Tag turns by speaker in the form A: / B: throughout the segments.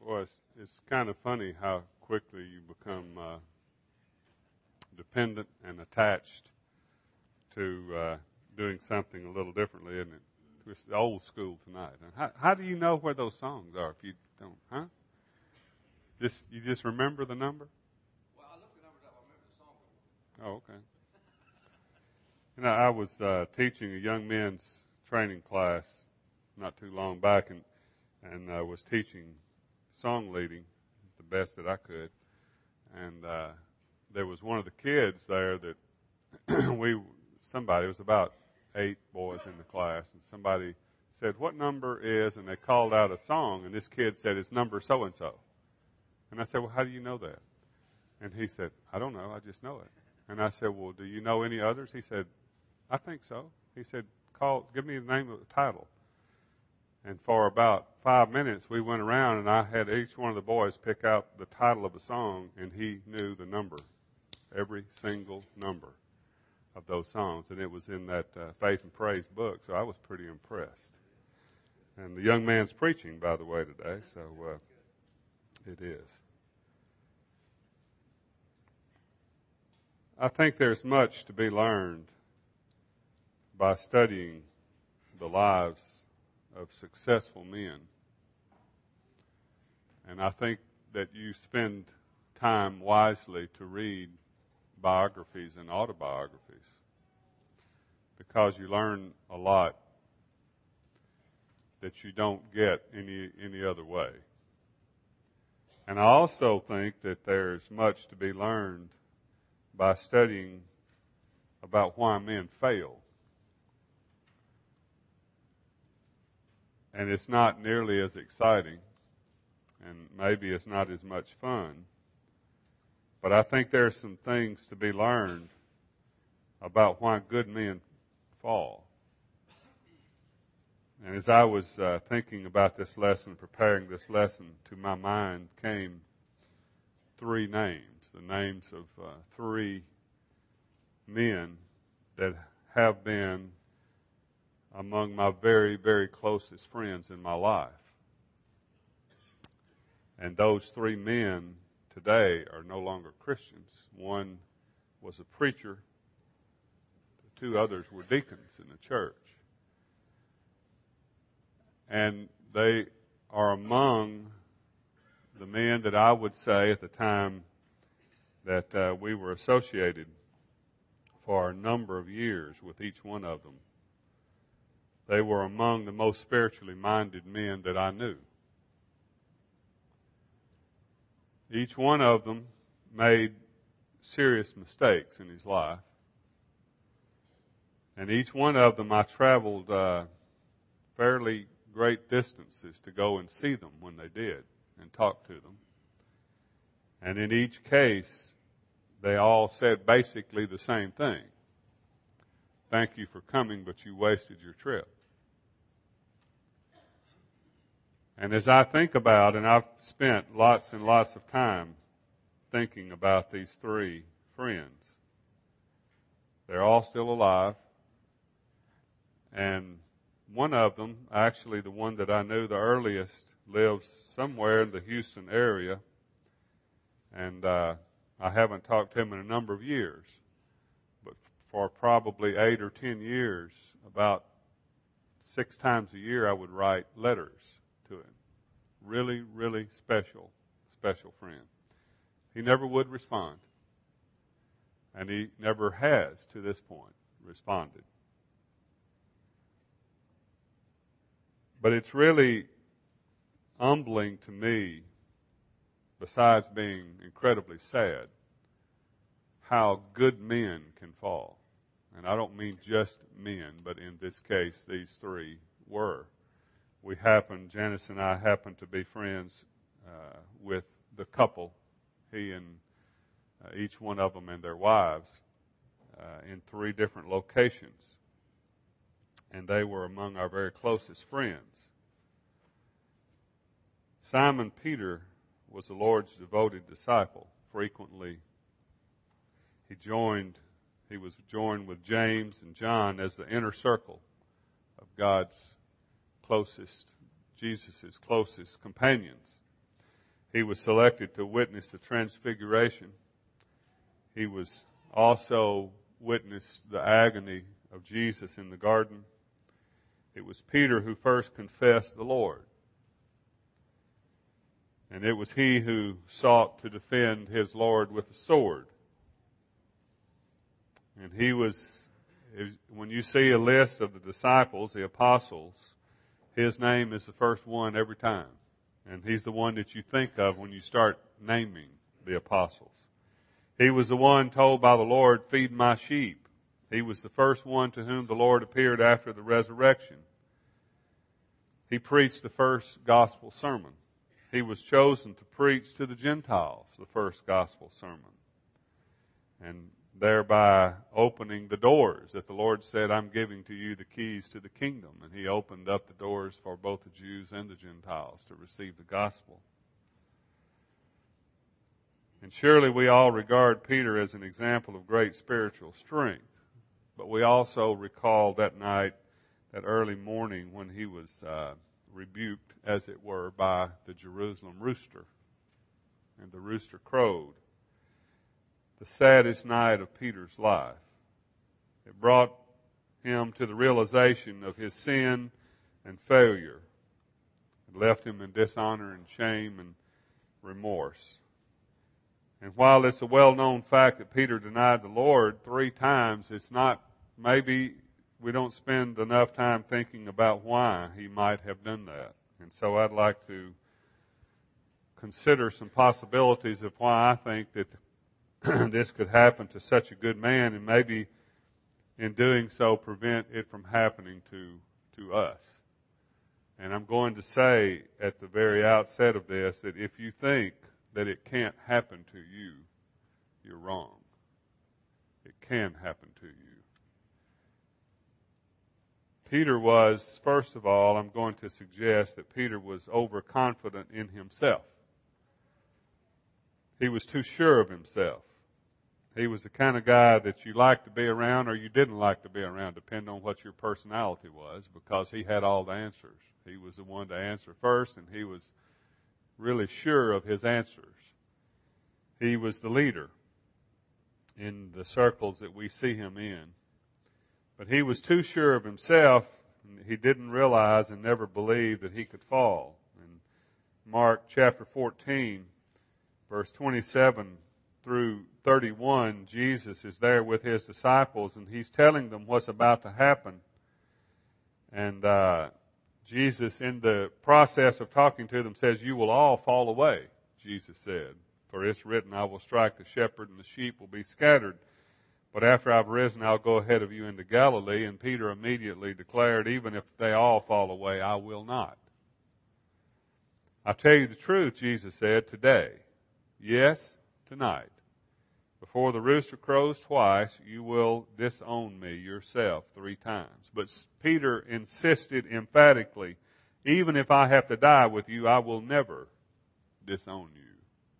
A: Well, it's kind of funny how quickly you become dependent and attached to doing something a little differently, isn't it? It's the old school tonight. And how do you know where those songs are if you don't? Huh? You just remember the number?
B: Well, I looked the numbers up. I remember the song.
A: Oh, okay. You know, I was teaching a young men's training class not too long back, and I was teaching song leading the best that I could. And there was one of the kids there that it was about 8 boys in the class, and somebody said, "What number is?" And they called out a song, and this kid said, "It's number so-and-so." And I said, "Well, how do you know that?" And he said, "I don't know, I just know it." And I said, "Well, do you know any others?" He said, "I think so." He said, "Give me the name of the title." And for about 5 minutes, we went around, and I had each one of the boys pick out the title of a song, and he knew the number, every single number of those songs. And it was in that Faith and Praise book, so I was pretty impressed. And the young man's preaching, by the way, today, so it is. I think there's much to be learned by studying the lives of successful men. And I think that you spend time wisely to read biographies and autobiographies because you learn a lot that you don't get any other way. And I also think that there's much to be learned by studying about why men fail. And it's not nearly as exciting, and maybe it's not as much fun, but I think there's some things to be learned about why good men fall. And as I was thinking about this lesson, preparing this lesson, to my mind came 3 names, the names of 3 men that have been among my very, very closest friends in my life. And those 3 men today are no longer Christians. One was a preacher. The 2 others were deacons in the church. And they are among the men that I would say at the time that we were associated for a number of years with each one of them. They were among the most spiritually minded men that I knew. Each one of them made serious mistakes in his life. And each one of them I traveled fairly great distances to go and see them when they did and talk to them. And in each case, they all said basically the same thing. "Thank you for coming, but you wasted your trip." And as I think about, and I've spent lots and lots of time thinking about these 3 friends, they're all still alive. And one of them, actually the one that I knew the earliest, lives somewhere in the Houston area. And I haven't talked to him in a number of years. But for probably 8 or 10 years, about 6 times a year, I would write letters to him. Really, really special friend. He never would respond. And he never has, to this point, responded. But it's really humbling to me, besides being incredibly sad, how good men can fall. And I don't mean just men, but in this case, these 3 were. Janice and I happened to be friends with the couple, he and each one of them and their wives, in 3 different locations. And they were among our very closest friends. Simon Peter was the Lord's devoted disciple. Frequently, he was joined with James and John as the inner circle of Jesus' closest companions. He was selected to witness the transfiguration. He was also witnessed the agony of Jesus in the garden. It was Peter who first confessed the Lord. And it was he who sought to defend his Lord with a sword. And he was, when you see a list of the disciples, the apostles, his name is the first one every time. And he's the one that you think of when you start naming the apostles. He was the one told by the Lord, "Feed my sheep." He was the first one to whom the Lord appeared after the resurrection. He preached the first gospel sermon. He was chosen to preach to the Gentiles the first gospel sermon. And thereby opening the doors that the Lord said, "I'm giving to you the keys to the kingdom." And he opened up the doors for both the Jews and the Gentiles to receive the gospel. And surely we all regard Peter as an example of great spiritual strength. But we also recall that night, that early morning when he was rebuked, as it were, by the Jerusalem rooster. And the rooster crowed. The saddest night of Peter's life. It brought him to the realization of his sin and failure. It left him in dishonor and shame and remorse. And while it's a well-known fact that Peter denied the Lord 3 times, it's not, maybe we don't spend enough time thinking about why he might have done that. And so I'd like to consider some possibilities of why I think that this could happen to such a good man, and maybe in doing so prevent it from happening to us. And I'm going to say at the very outset of this that if you think that it can't happen to you, you're wrong. It can happen to you. Peter was, first of all, I'm going to suggest that Peter was overconfident in himself. He was too sure of himself. He was the kind of guy that you liked to be around or you didn't like to be around, depending on what your personality was, because he had all the answers. He was the one to answer first, and he was really sure of his answers. He was the leader in the circles that we see him in. But he was too sure of himself, and he didn't realize and never believed that he could fall. In Mark chapter 14, verse 27 through 31, Jesus is there with his disciples, and he's telling them what's about to happen. And Jesus, in the process of talking to them, says, "You will all fall away," Jesus said. "For it's written, I will strike the shepherd, and the sheep will be scattered. But after I've risen, I'll go ahead of you into Galilee." And Peter immediately declared, "Even if they all fall away, I will not." "I'll tell you the truth," Jesus said, "today, yes, tonight, before the rooster crows twice, you will disown me yourself 3 times. But Peter insisted emphatically, "Even if I have to die with you, I will never disown you."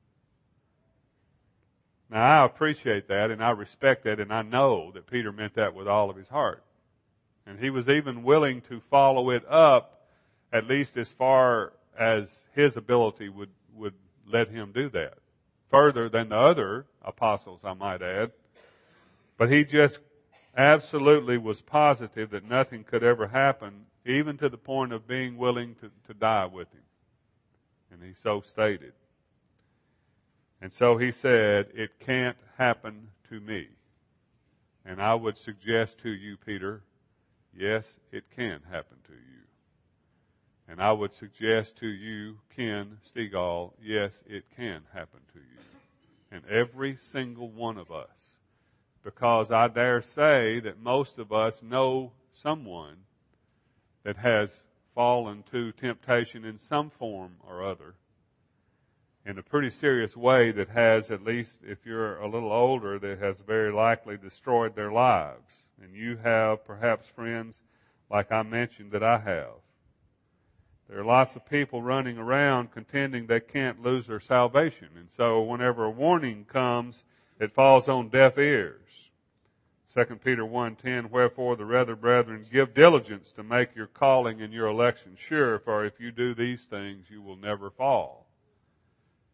A: Now, I appreciate that, and I respect that, and I know that Peter meant that with all of his heart. And he was even willing to follow it up, at least as far as his ability would let him do that. Further than the other apostles, I might add. But he just absolutely was positive that nothing could ever happen, even to the point of being willing to die with him. And he so stated. And so he said, "It can't happen to me." And I would suggest to you, Peter, yes, it can happen to you. And I would suggest to you, Ken Stegall, yes, it can happen to you. And every single one of us. Because I dare say that most of us know someone that has fallen to temptation in some form or other, in a pretty serious way, that has, at least if you're a little older, that has very likely destroyed their lives. And you have perhaps friends like I mentioned that I have. There are lots of people running around contending they can't lose their salvation. And so whenever a warning comes, it falls on deaf ears. 2 Peter 1:10, "Wherefore the rather, brethren, give diligence to make your calling and your election sure, for if you do these things, you will never fall."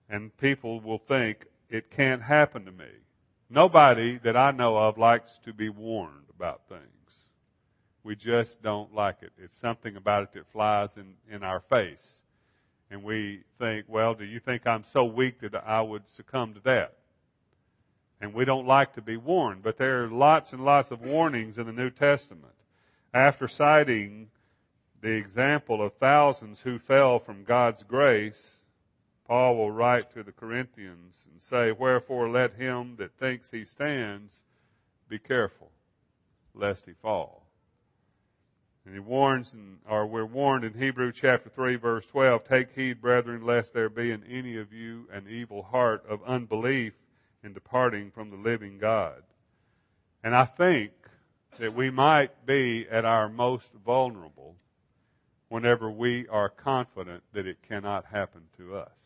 A: And people will think it can't happen to me. Nobody that I know of likes to be warned about things. We just don't like it. It's something about it that flies in our face. And we think, well, do you think I'm so weak that I would succumb to that? And we don't like to be warned. But there are lots and lots of warnings in the New Testament. After citing the example of thousands who fell from God's grace, Paul will write to the Corinthians and say, wherefore let him that thinks he stands be careful, lest he fall. And he warns, or we're warned in Hebrews chapter 3, verse 12, take heed, brethren, lest there be in any of you an evil heart of unbelief in departing from the living God. And I think that we might be at our most vulnerable whenever we are confident that it cannot happen to us,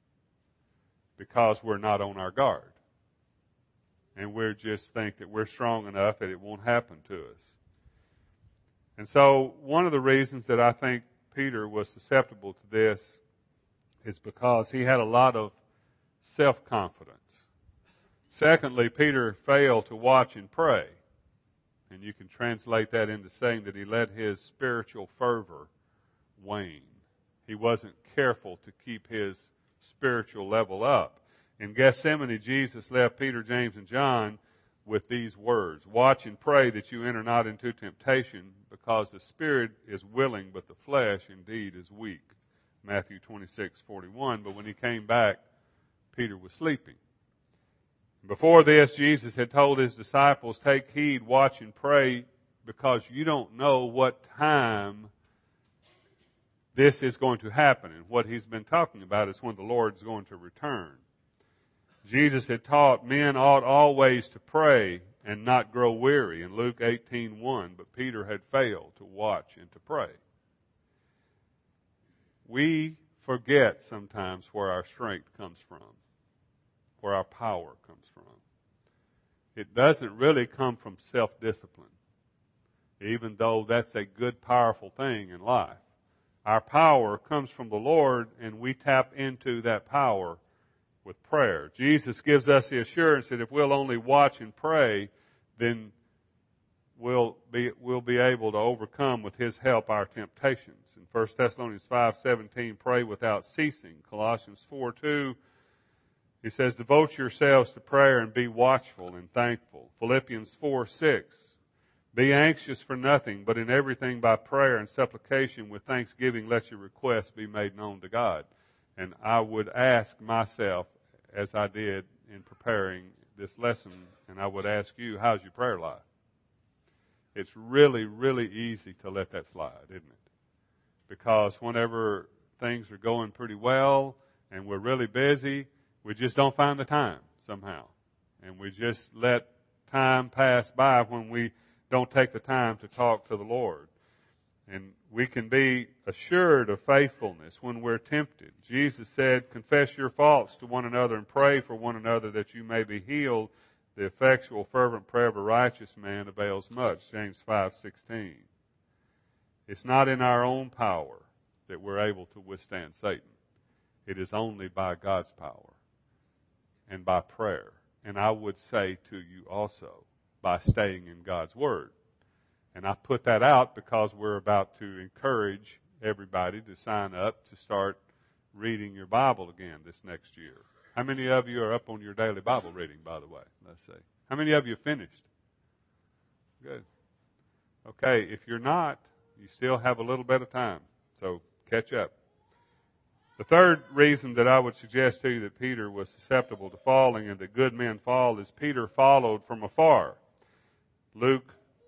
A: because we're not on our guard. And we just think that we're strong enough that it won't happen to us. And so one of the reasons that I think Peter was susceptible to this is because he had a lot of self-confidence. Secondly, Peter failed to watch and pray. And you can translate that into saying that he let his spiritual fervor wane. He wasn't careful to keep his spiritual level up. In Gethsemane, Jesus left Peter, James, and John with these words, watch and pray that you enter not into temptation, because the spirit is willing, but the flesh indeed is weak. Matthew 26:41. But when he came back, Peter was sleeping. Before this, Jesus had told his disciples, take heed, watch and pray, because you don't know what time this is going to happen. And what he's been talking about is when the Lord's going to return. Jesus had taught men ought always to pray and not grow weary in Luke 18:1, but Peter had failed to watch and to pray. We forget sometimes where our strength comes from, where our power comes from. It doesn't really come from self-discipline, even though that's a good, powerful thing in life. Our power comes from the Lord, and we tap into that power with prayer. Jesus gives us the assurance that if we'll only watch and pray, then we'll be able to overcome with His help our temptations. In 1 Thessalonians 5:17, pray without ceasing. Colossians 4:2, he says, devote yourselves to prayer and be watchful and thankful. Philippians 4:6, be anxious for nothing, but in everything by prayer and supplication with thanksgiving let your requests be made known to God. And I would ask myself, as I did in preparing this lesson, and I would ask you, how's your prayer life? It's really, really easy to let that slide, isn't it? Because whenever things are going pretty well and we're really busy, we just don't find the time somehow. And we just let time pass by when we don't take the time to talk to the Lord. And we can be assured of faithfulness when we're tempted. Jesus said, confess your faults to one another and pray for one another that you may be healed. The effectual, fervent prayer of a righteous man avails much. James 5:16. It's not in our own power that we're able to withstand Satan. It is only by God's power and by prayer. And I would say to you also, by staying in God's Word. And I put that out because we're about to encourage everybody to sign up to start reading your Bible again this next year. How many of you are up on your daily Bible reading, by the way? Let's see. How many of you finished? Good. Okay, if you're not, you still have a little bit of time, so catch up. The third reason that I would suggest to you that Peter was susceptible to falling and that good men fall is Peter followed from afar. Luke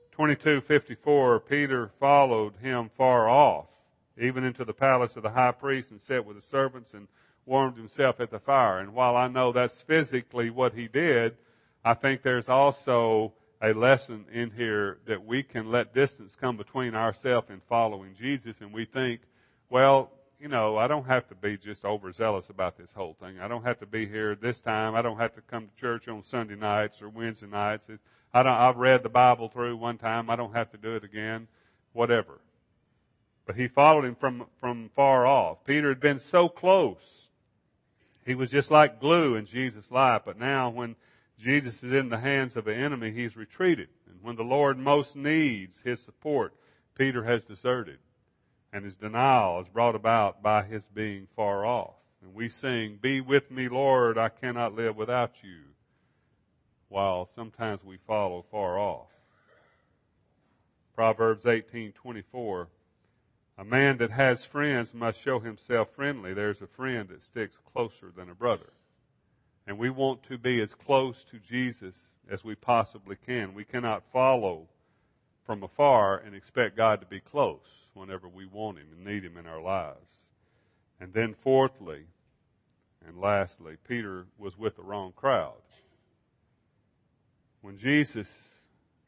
A: 22:54, Peter followed him far off, even into the palace of the high priest, and sat with the servants and warmed himself at the fire. And while I know that's physically what he did, I think there's also a lesson in here that we can let distance come between ourselves and following Jesus, and we think, well, you know, I don't have to be just overzealous about this whole thing. I don't have to be here this time. I don't have to come to church on Sunday nights or Wednesday nights. I've read the Bible through one time. I don't have to do it again. Whatever. But he followed him from far off. Peter had been so close. He was just like glue in Jesus' life, but now when Jesus is in the hands of an enemy, he's retreated. And when the Lord most needs his support, Peter has deserted. And his denial is brought about by his being far off. And we sing, "Be with me, Lord, I cannot live without you," while sometimes we follow far off. Proverbs 18:24, "A man that has friends must show himself friendly. There's a friend that sticks closer than a brother." And we want to be as close to Jesus as we possibly can. We cannot follow from afar and expect God to be close whenever we want him and need him in our lives. And then fourthly and lastly, Peter was with the wrong crowd. When Jesus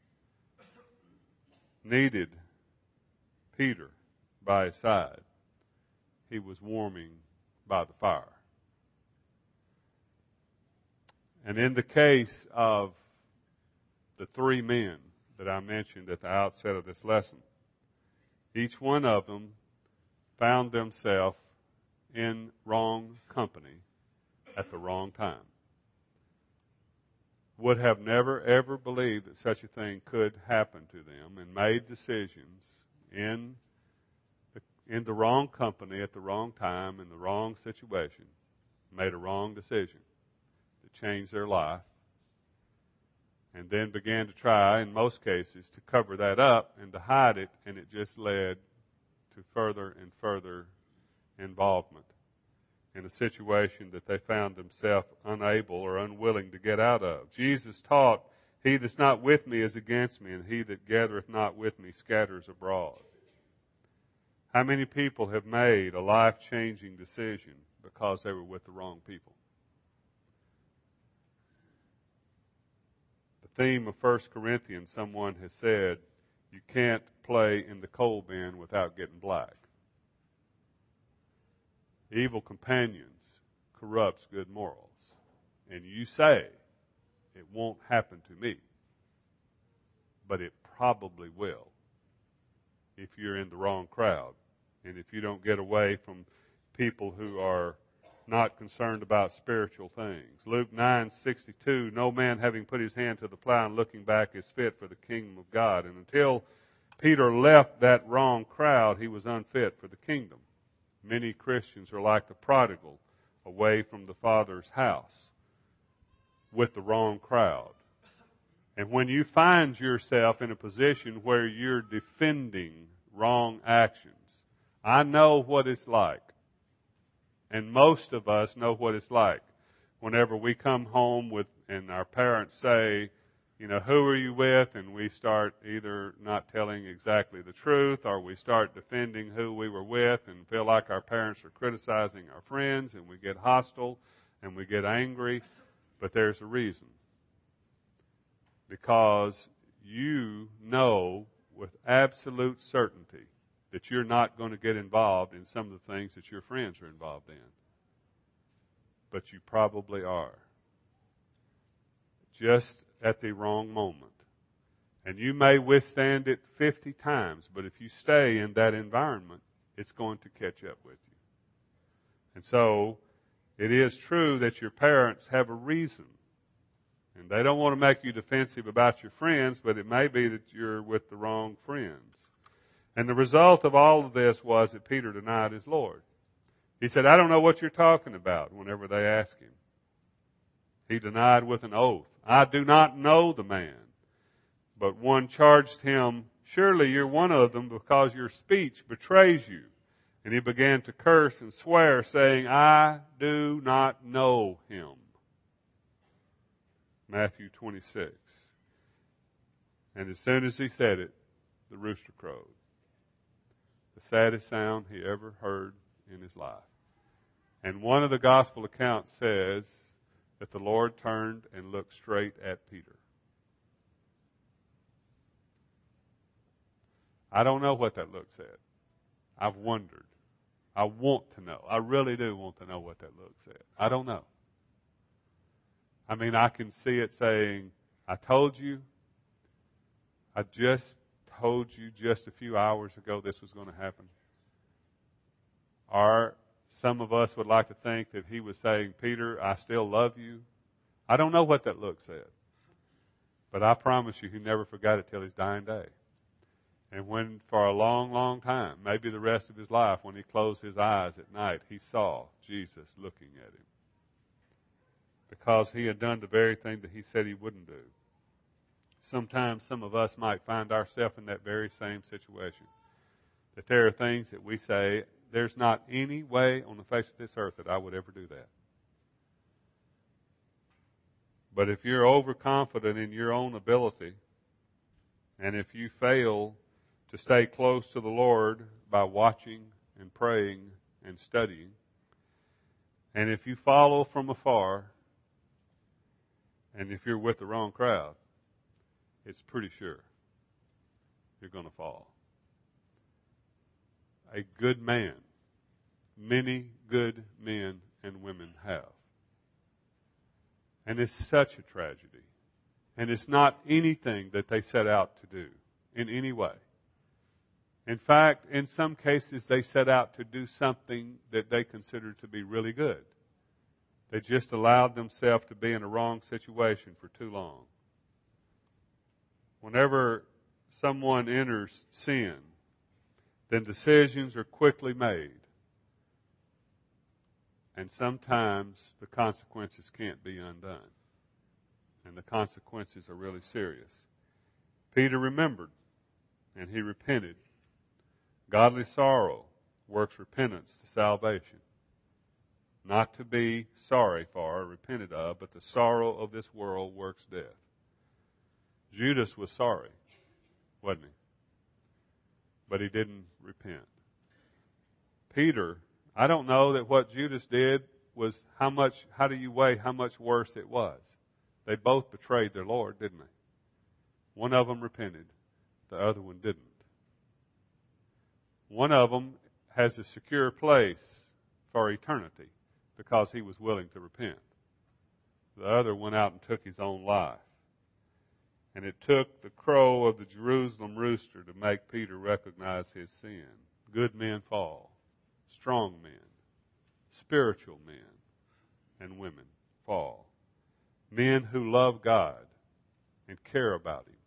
A: needed Peter by his side, he was warming by the fire. And in the case of the three men that I mentioned at the outset of this lesson, each one of them found themselves in wrong company at the wrong time. Would have never ever believed that such a thing could happen to them, and made decisions in the wrong company at the wrong time in the wrong situation, made a wrong decision that changed their life, and then began to try, in most cases, to cover that up and to hide it, and it just led to further and further involvement in a situation that they found themselves unable or unwilling to get out of. Jesus taught, "He that's not with me is against me, and he that gathereth not with me scatters abroad." How many people have made a life-changing decision because they were with the wrong people? The theme of 1 Corinthians, someone has said, you can't play in the coal bin without getting black. Evil companions corrupts good morals. And you say, it won't happen to me. But it probably will if you're in the wrong crowd. And if you don't get away from people who are not concerned about spiritual things. Luke 9:62, "No man having put his hand to the plow and looking back is fit for the kingdom of God." And until Peter left that wrong crowd, he was unfit for the kingdom. Many Christians are like the prodigal away from the Father's house with the wrong crowd. And when you find yourself in a position where you're defending wrong actions, I know what it's like. And most of us know what it's like. Whenever we come home and our parents say, who are you with? And we start either not telling exactly the truth, or we start defending who we were with and feel like our parents are criticizing our friends, and we get hostile and we get angry. But there's a reason. Because you know with absolute certainty that you're not going to get involved in some of the things that your friends are involved in. But you probably are. Just at the wrong moment. And you may withstand it 50 times, but if you stay in that environment, it's going to catch up with you. And so, it is true that your parents have a reason. And they don't want to make you defensive about your friends, but it may be that you're with the wrong friends. And the result of all of this was that Peter denied his Lord. He said, "I don't know what you're talking about," whenever they asked him. He denied with an oath, "I do not know the man." But one charged him, "Surely you're one of them, because your speech betrays you." And he began to curse and swear, saying, "I do not know him." Matthew 26. And as soon as he said it, the rooster crowed. The saddest sound he ever heard in his life. And one of the gospel accounts says that the Lord turned and looked straight at Peter. I don't know what that look said. I've wondered. I want to know. I really do want to know what that look said. I don't know. I mean, I can see it saying, "I told you. I just told you just a few hours ago this was going to happen." Or Some of us would like to think that he was saying, Peter, I still love you. I don't know what that look said. But I promise you, he never forgot it till his dying day. And when, for a long, long time, maybe the rest of his life, when he closed his eyes at night, he saw Jesus looking at him. Because he had done the very thing that he said he wouldn't do. Sometimes some of us might find ourselves in that very same situation. That there are things that we say, there's not any way on the face of this earth that I would ever do that. But if you're overconfident in your own ability, and if you fail to stay close to the Lord by watching and praying and studying, and if you follow from afar, and if you're with the wrong crowd, it's pretty sure you're going to fall. A good man, many good men and women have. And it's such a tragedy. And it's not anything that they set out to do in any way. In fact, in some cases, they set out to do something that they considered to be really good. They just allowed themselves to be in a wrong situation for too long. Whenever someone enters sin, then decisions are quickly made. And sometimes the consequences can't be undone. And the consequences are really serious. Peter remembered, and he repented. Godly sorrow works repentance to salvation. Not to be sorry for or repented of, but the sorrow of this world works death. Judas was sorry, wasn't he? But he didn't repent. Peter, I don't know that what Judas did was how do you weigh how much worse it was? They both betrayed their Lord, didn't they? One of them repented. The other one didn't. One of them has a secure place for eternity because he was willing to repent. The other went out and took his own life. And it took the crow of the Jerusalem rooster to make Peter recognize his sin. Good men fall. Strong men, spiritual men and women fall. Men who love God and care about Him.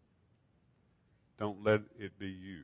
A: Don't let it be you.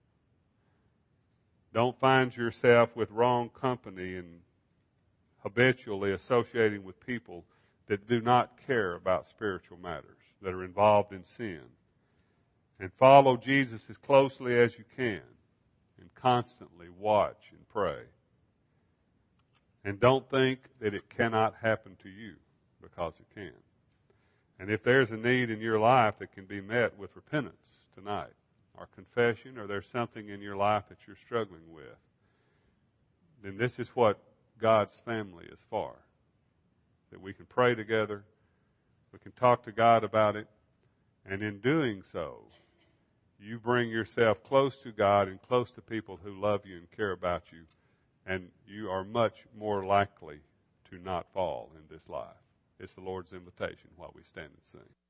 A: Don't find yourself with wrong company and habitually associating with people that do not care about spiritual matters, that are involved in sin. And follow Jesus as closely as you can. And constantly watch and pray. And don't think that it cannot happen to you, because it can. And if there's a need in your life that can be met with repentance tonight, or confession, or there's something in your life that you're struggling with, then this is what God's family is for. That we can pray together, we can talk to God about it, and in doing so, you bring yourself close to God and close to people who love you and care about you, and you are much more likely to not fall in this life. It's the Lord's invitation while we stand and sing.